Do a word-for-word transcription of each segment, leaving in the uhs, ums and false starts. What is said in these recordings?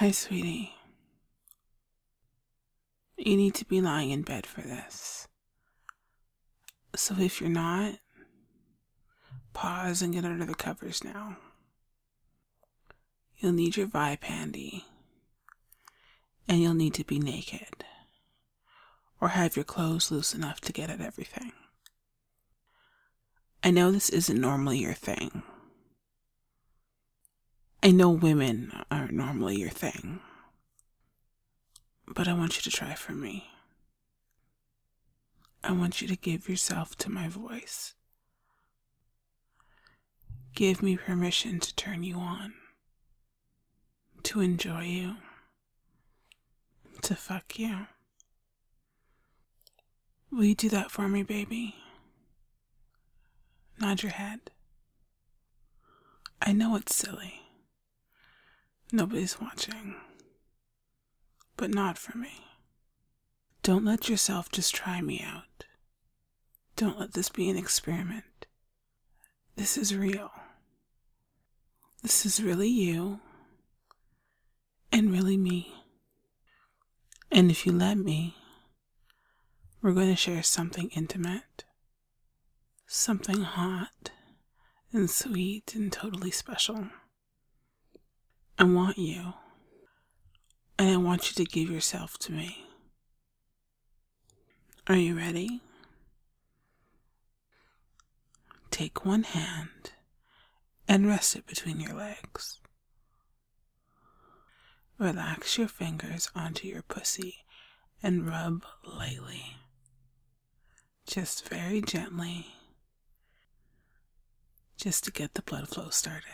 Hi, sweetie. You need to be lying in bed for this. So if you're not, pause and get under the covers now. You'll need your vibe handy. And you'll need to be naked. Or have your clothes loose enough to get at everything. I know this isn't normally your thing. I know women aren't normally your thing. But I want you to try for me. I want you to give yourself to my voice. Give me permission to turn you on. To enjoy you. To fuck you. Will you do that for me, baby? Nod your head. I know it's silly. Nobody's watching. But not for me. Don't let yourself just try me out. Don't let this be an experiment. This is real. This is really you. And really me. And if you let me, we're going to share something intimate. Something hot and sweet and totally special. I want you. And I want you to give yourself to me. Are you ready? Take one hand and rest it between your legs. Relax your fingers onto your pussy and rub lightly. Just very gently. Just to get the blood flow started.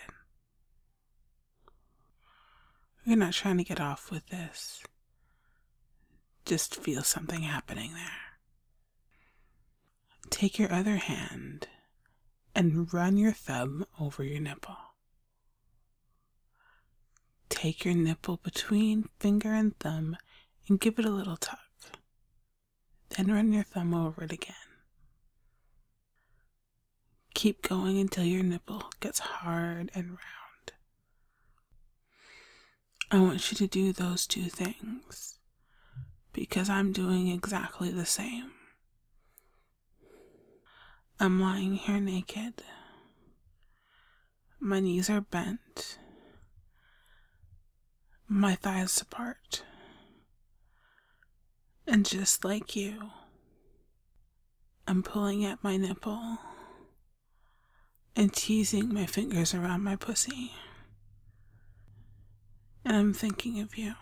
You're not trying to get off with this. Just feel something happening there. Take your other hand and run your thumb over your nipple. Take your nipple between finger and thumb and give it a little tug. Then run your thumb over it again. Keep going until your nipple gets hard and round. I want you to do those two things because I'm doing exactly the same. I'm lying here naked. My knees are bent. My thighs apart. And just like you, I'm pulling at my nipple and teasing my fingers around my pussy. And I'm thinking of you.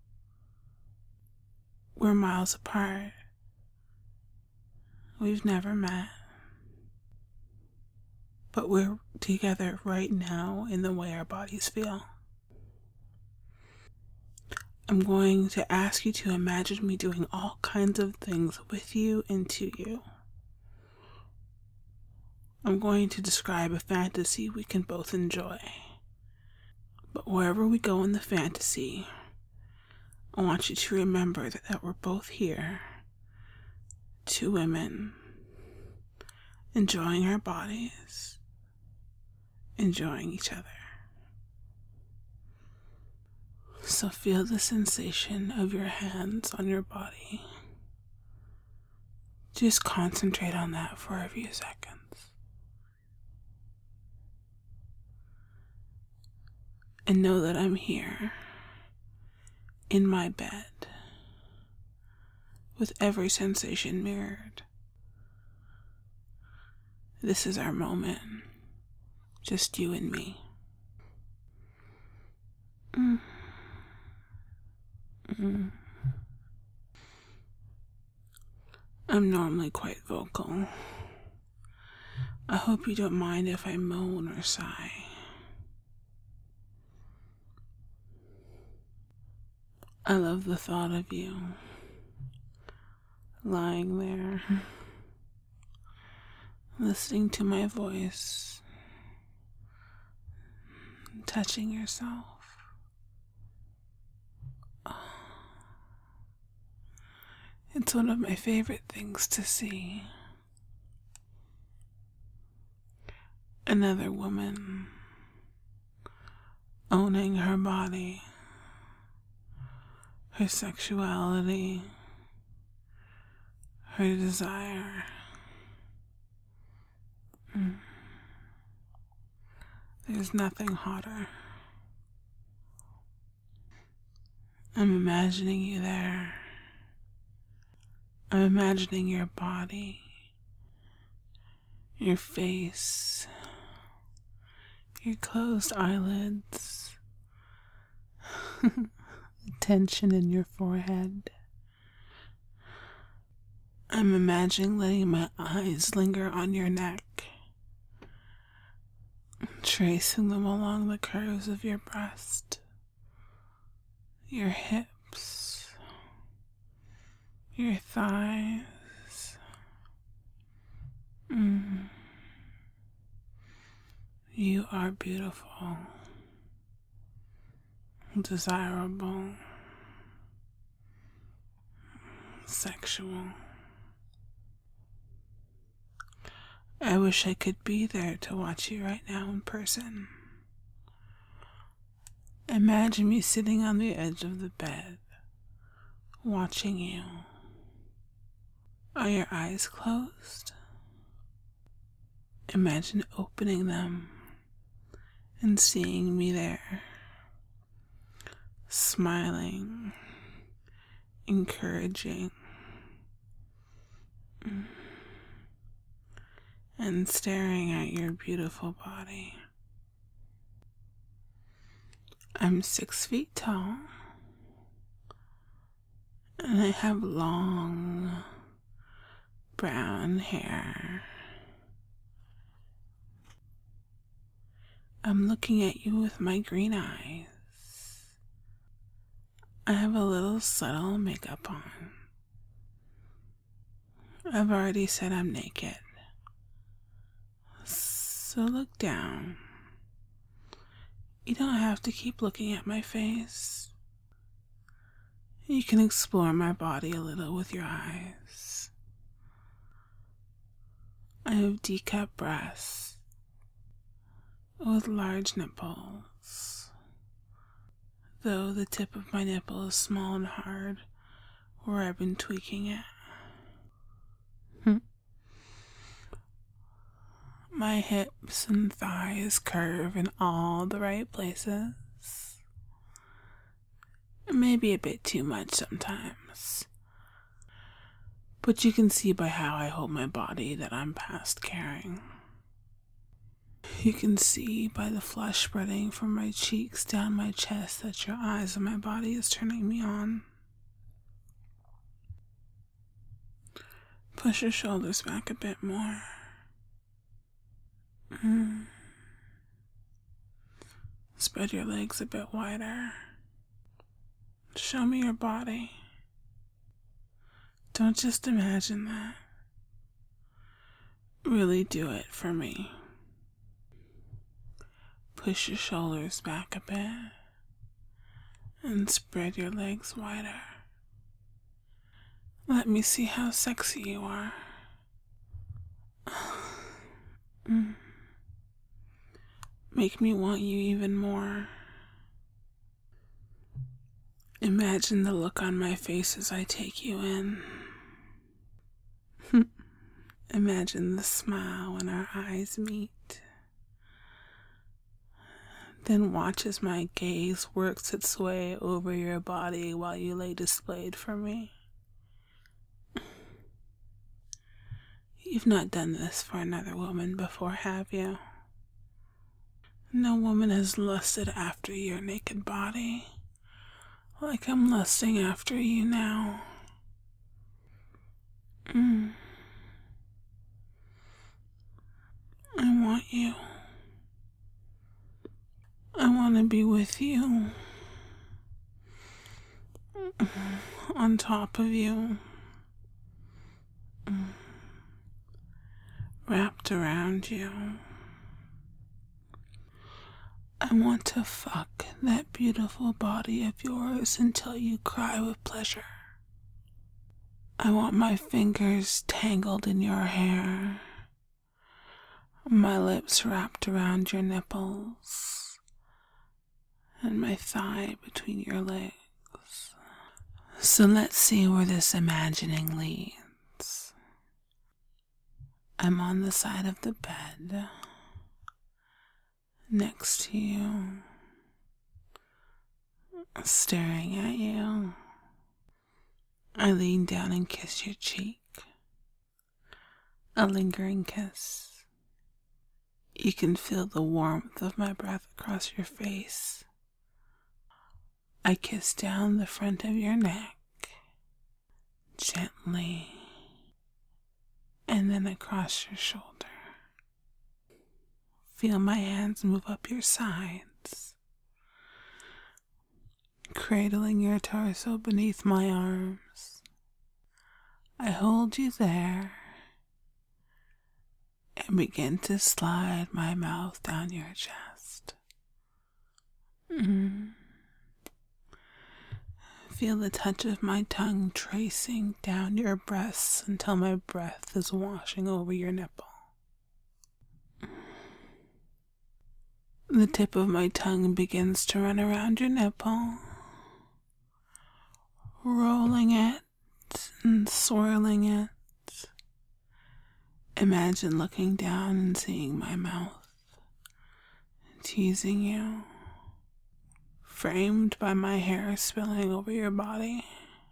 We're miles apart. We've never met. But we're together right now in the way our bodies feel. I'm going to ask you to imagine me doing all kinds of things with you and to you. I'm going to describe a fantasy we can both enjoy. But wherever we go in the fantasy, I want you to remember that, that we're both here, two women, enjoying our bodies, enjoying each other. So feel the sensation of your hands on your body. Just concentrate on that for a few seconds. And know that I'm here, in my bed, with every sensation mirrored. This is our moment, just you and me. Mm. Mm. I'm normally quite vocal. I hope you don't mind if I moan or sigh. I love the thought of you lying there, listening to my voice, touching yourself. It's one of my favorite things to see. Another woman owning her body, her sexuality, her desire. Mm. There's nothing hotter. I'm imagining you there. I'm imagining your body, your face, your closed eyelids, tension in your forehead. I'm imagining letting my eyes linger on your neck, tracing them along the curves of your breast, your hips, your thighs. Mm. You are beautiful, desirable, sexual. I wish I could be there to watch you right now in person. Imagine me sitting on the edge of the bed, watching you. Are your eyes closed? Imagine opening them and seeing me there, smiling, encouraging, and staring at your beautiful body. I'm six feet tall, and I have long brown hair. I'm looking at you with my green eyes. I have a little subtle makeup on. I've already said I'm naked. So look down. You don't have to keep looking at my face. You can explore my body a little with your eyes. I have D-cup breasts with large nipples, though the tip of my nipple is small and hard where I've been tweaking it. My hips and thighs curve in all the right places. Maybe a bit too much sometimes. But you can see by how I hold my body that I'm past caring. You can see by the flush spreading from my cheeks down my chest that your eyes and my body is turning me on. Push your shoulders back a bit more. Mm. Spread your legs a bit wider. Show me your body. Don't just imagine that. Really do it for me. Push your shoulders back a bit and spread your legs wider. Let me see how sexy you are. Mm. Make me want you even more. Imagine the look on my face as I take you in. Imagine the smile when our eyes meet. Then watch as my gaze works its way over your body while you lay displayed for me. You've not done this for another woman before, have you? No woman has lusted after your naked body like I'm lusting after you now. Mm. I want you. I want to be with you. On top of you. Wrapped around you. I want to fuck that beautiful body of yours until you cry with pleasure. I want my fingers tangled in your hair, my lips wrapped around your nipples, and my thigh between your legs. So let's see where this imagining leads. I'm on the side of the bed, next to you, staring at you. I lean down and kiss your cheek, a lingering kiss. You can feel the warmth of my breath across your face. I kiss down the front of your neck, gently, and then across your shoulder. Feel my hands move up your sides, cradling your torso beneath my arms. I hold you there and begin to slide my mouth down your chest. Mm. Feel the touch of my tongue tracing down your breasts until my breath is washing over your nipple. The tip of my tongue begins to run around your nipple, rolling it and swirling it. Imagine looking down and seeing my mouth, teasing you, framed by my hair spilling over your body.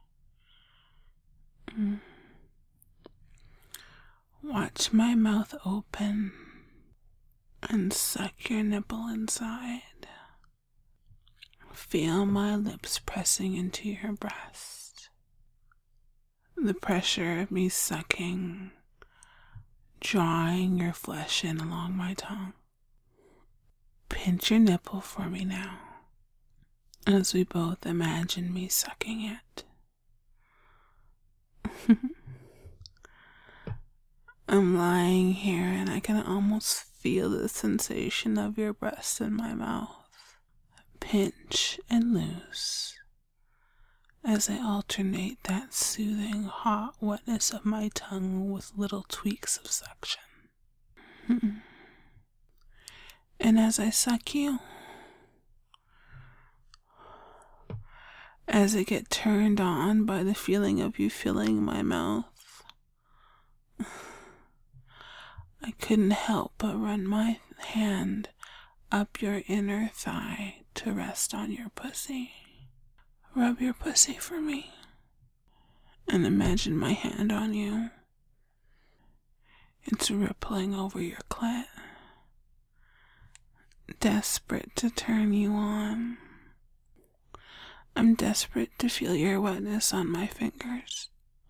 Watch my mouth open and suck your nipple inside. Feel my lips pressing into your breast. The pressure of me sucking, drawing your flesh in along my tongue. Pinch your nipple for me now, as we both imagine me sucking it. I'm lying here and I can almost feel the sensation of your breast in my mouth. Pinch and loose as I alternate that soothing hot wetness of my tongue with little tweaks of suction. And as I suck you, as I get turned on by the feeling of you filling my mouth, I couldn't help but run my hand up your inner thigh to rest on your pussy. Rub your pussy for me, and imagine my hand on you. It's rippling over your clit, desperate to turn you on. I'm desperate to feel your wetness on my fingers.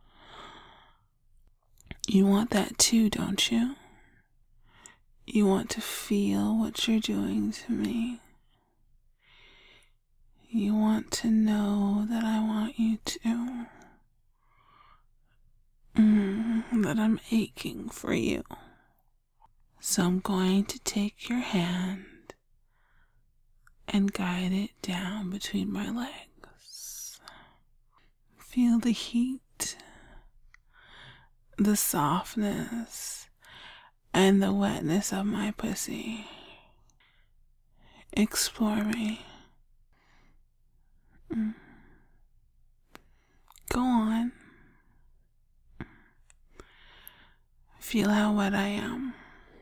You want that too, don't you? You want to feel what you're doing to me. You want to know that I want you to. Mm, that I'm aching for you. So I'm going to take your hand and guide it down between my legs. Feel the heat, the softness, and the wetness of my pussy. Explore me. Mm. Go on. Feel how wet I am.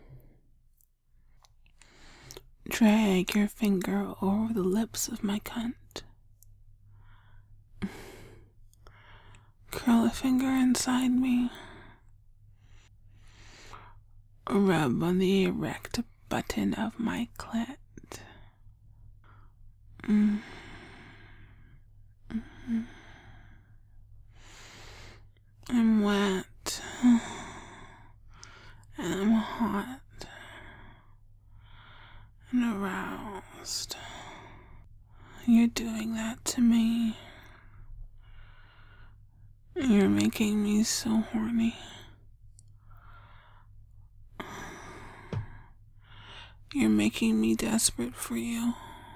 Drag your finger over the lips of my cunt. Curl a finger inside me. Rub on the erect button of my clit. Mm. Mm-hmm. I'm wet. And I'm hot. And aroused. You're doing that to me. You're making me so horny. You're making me desperate for you.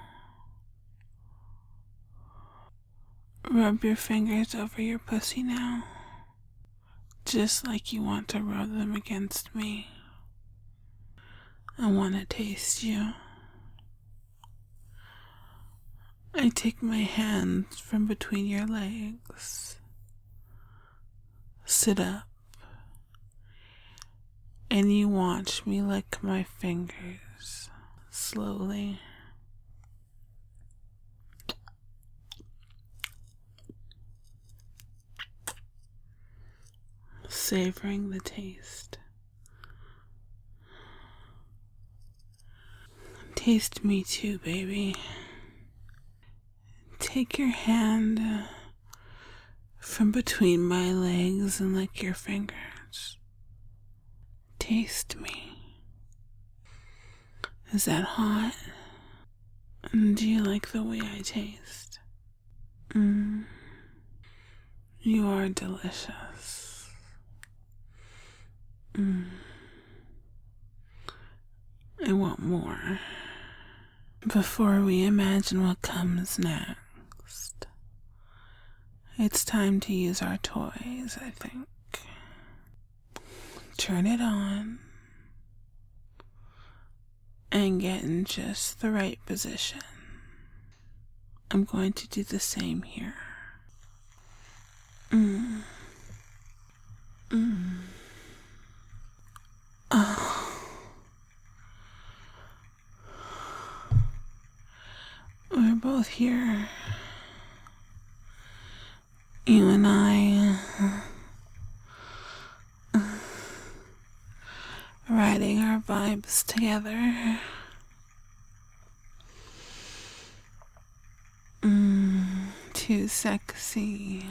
Rub your fingers over your pussy now, just like you want to rub them against me. I want to taste you. I take my hands from between your legs, sit up, and you watch me lick my fingers slowly. Savoring the taste. Taste me too, baby. Take your hand from between my legs and lick your fingers. Taste me. Is that hot? Do you like the way I taste? Mm. You are delicious. Mm. I want more. Before we imagine what comes next, it's time to use our toys, I think. Turn it on and get in just the right position. I'm going to do the same here. Mm. Mm. Oh. We're both here. You and I, uh, riding our vibes together. Mm, two sexy,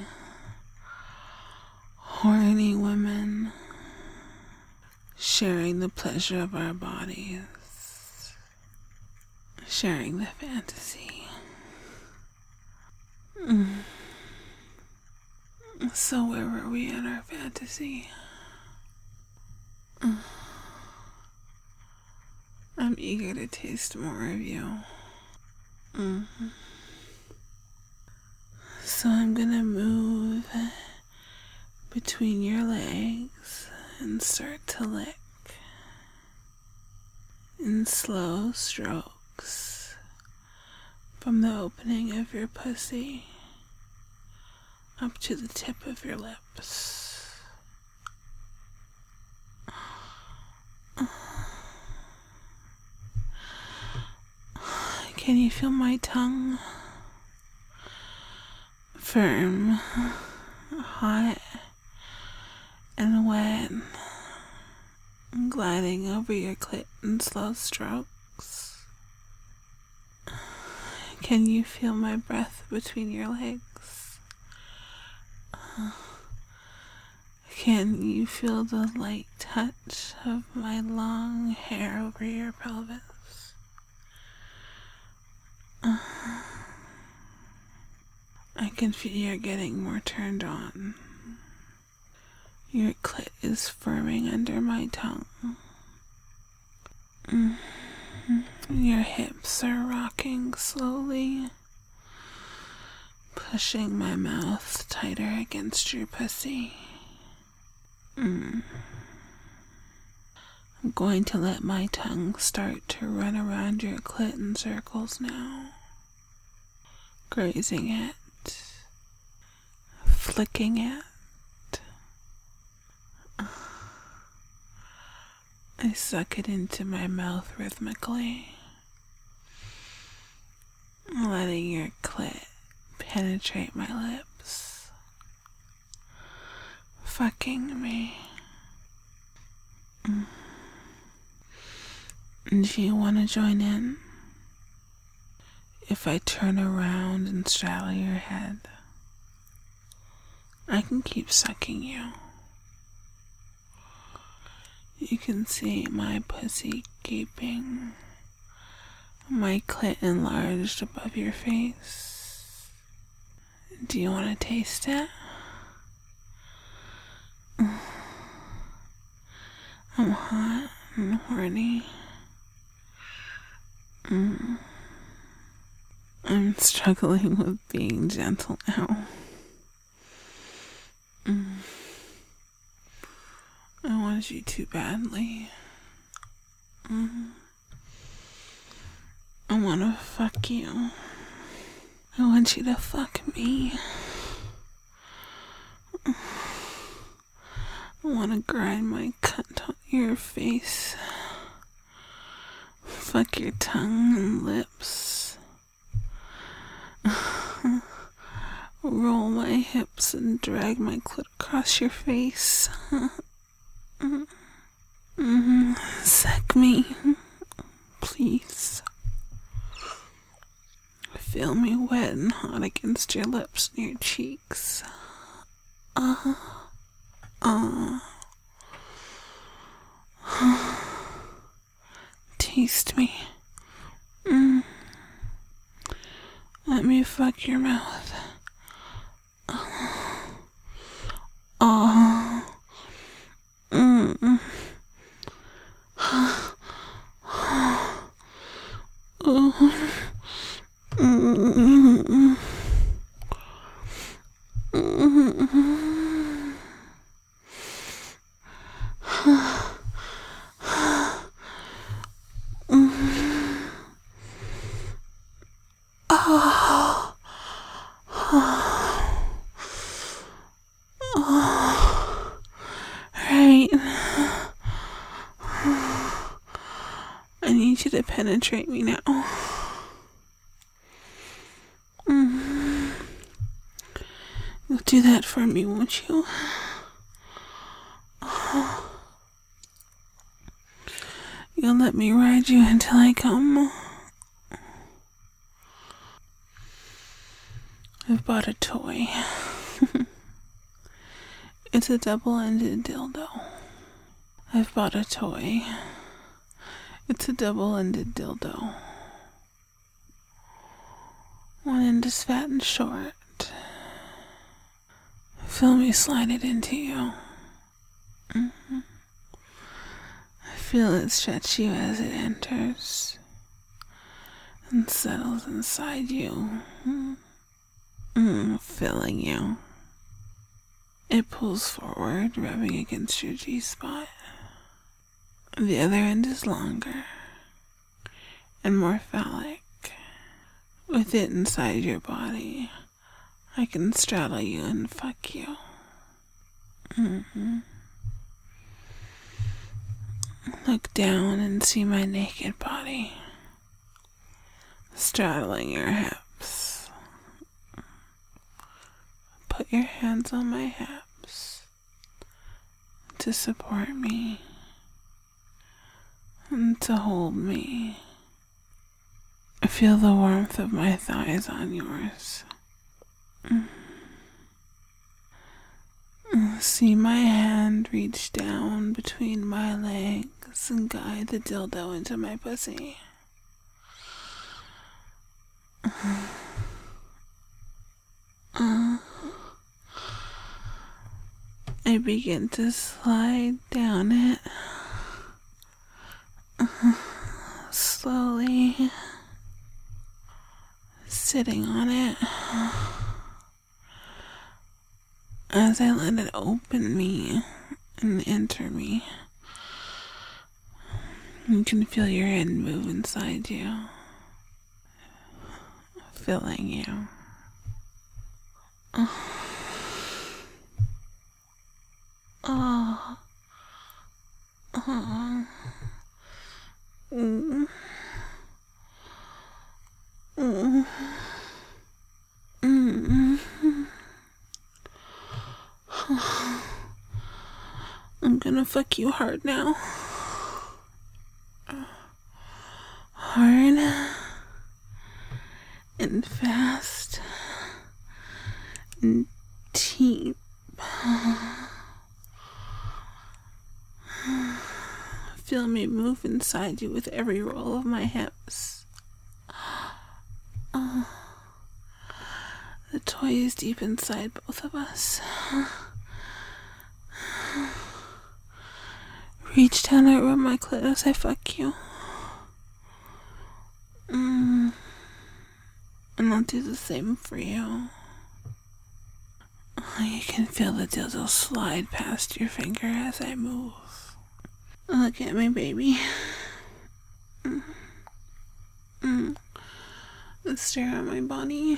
horny women sharing the pleasure of our bodies, sharing the fantasy. Mm. So where were we in our fantasy? Mm. I'm eager to taste more of you. Mm. So I'm gonna move between your legs and start to lick in slow strokes from the opening of your pussy up to the tip of your lips. Can you feel my tongue? Firm, hot, and wet, gliding over your clit in slow strokes. Can you feel my breath between your legs? Can you feel the light touch of my long hair over your pelvis? I can feel you're getting more turned on. Your clit is firming under my tongue. Mm-hmm. Your hips are rocking slowly, pushing my mouth tighter against your pussy. Mm. I'm going to let my tongue start to run around your clit in circles now, grazing it, flicking it. I suck it into my mouth rhythmically, letting your clit penetrate my lips, fucking me. Mm. Do you want to join in? If I turn around and straddle your head, I can keep sucking you. You can see my pussy gaping, my clit enlarged above your face. Do you want to taste it? I'm hot and horny. Mm. I'm struggling with being gentle now. Mm. I want you too badly. Mm. I want to fuck you. I want you to fuck me. I want to grind my cunt on your face. Fuck your tongue and lips. Roll my hips and drag my clit across your face. Mm-hmm. Suck me, please. Feel me wet and hot against your lips and your cheeks. Uh, uh. Taste me. Mm. Let me fuck your mouth. Oh. Mm. Oh. Mm. Mm. Oh. Oh. Right. I need you to penetrate me now. Mm. You'll do that for me, won't you? Oh. You'll let me ride you until I come. I've bought a toy. It's a double-ended dildo. I've bought a toy. It's a double-ended dildo. One end is fat and short. Feel me slide it into you. Mm-hmm. I feel it stretch you as it enters and settles inside you, mm, filling you. It pulls forward, rubbing against your G-spot. The other end is longer and more phallic. With it inside your body, I can straddle you and fuck you. Mm-hmm. Look down and see my naked body, straddling your hips. Put your hands on my hips to support me and to hold me. Feel the warmth of my thighs on yours. See my hand reach down between my legs and guide the dildo into my pussy. Uh, I begin to slide down it, uh, slowly, sitting on it. As I let it open me and enter me, you can feel your head move inside you, filling you. Oh. Oh. Oh. Mm. Mm. Mm. I'm gonna fuck you hard now. Hard and fast and deep. Feel me move inside you with every roll of my hips. Uh, the toy is deep inside both of us. Reach down and rub my clit as I fuck you. Mm. And I'll do the same for you. You can feel the dildo slide past your finger as I move. Look at me, baby. Mm. Mm. stare at my body.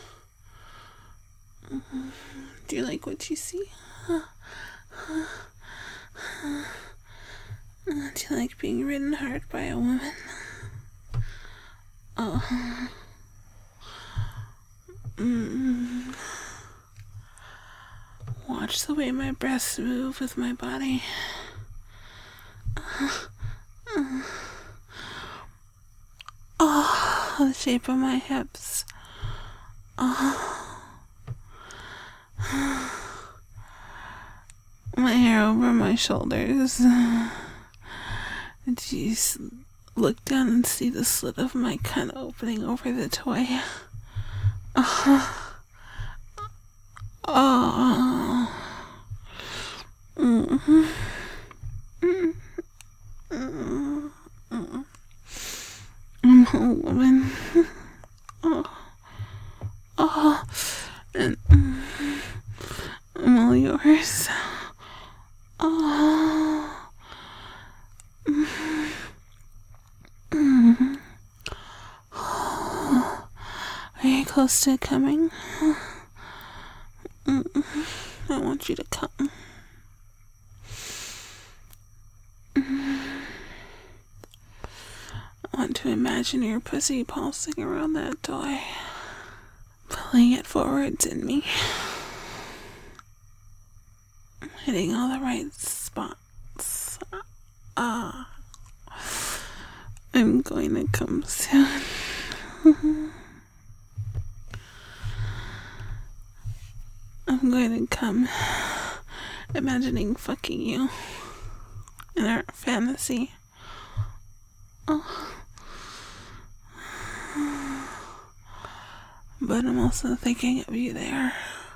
Do you like what you see? Do you like being ridden hard by a woman? Oh. Mm. Watch the way my breasts move with my body. Oh, the shape of my hips. Oh. My hair over my shoulders. Do you look down and see the slit of my cunt opening over the toy? Oh. Oh. Mm-hmm. Mm-hmm. Mm-hmm. I'm a woman. Oh. Oh. And I'm all yours. Oh. Mm-hmm. Oh. Are you close to coming? Mm-hmm. I want you to come. I want to imagine your pussy pulsing around that toy, pulling it forwards in me, hitting all the right spots. Ah, I'm going to come soon. I'm going to come imagining fucking you in our fantasy. Oh. But I'm also thinking of you there,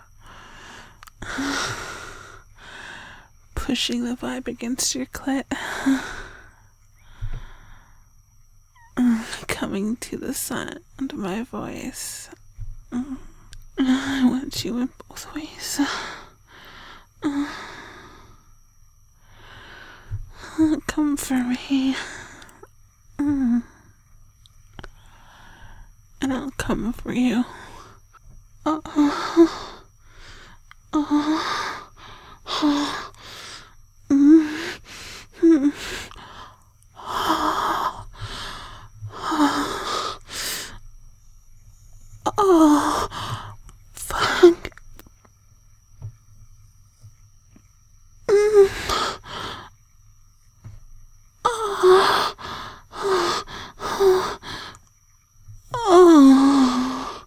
pushing the vibe against your clit, coming to the sound of my voice. I want you in both ways. Come for me. And I'll come for you. Oh, oh, oh, oh, mm, mm, oh, oh, oh, fuck. Mm, oh, oh, oh, oh.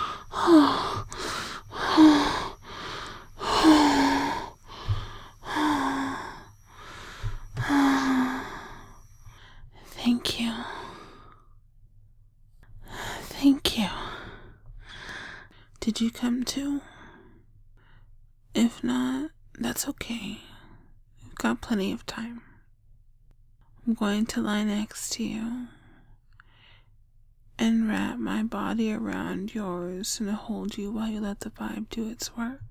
Thank you. Thank you. Did you come too? If not, that's okay. We've got plenty of time. I'm going to lie next to you and wrap my body around yours and hold you while you let the vibe do its work.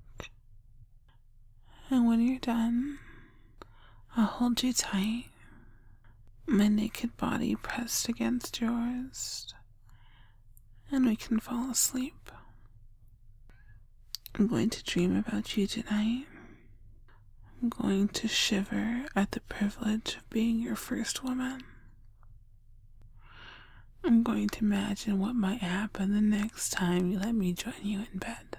And when you're done, I'll hold you tight, my naked body pressed against yours, and we can fall asleep. I'm going to dream about you tonight. I'm going to shiver at the privilege of being your first woman. I'm going to imagine what might happen the next time you let me join you in bed.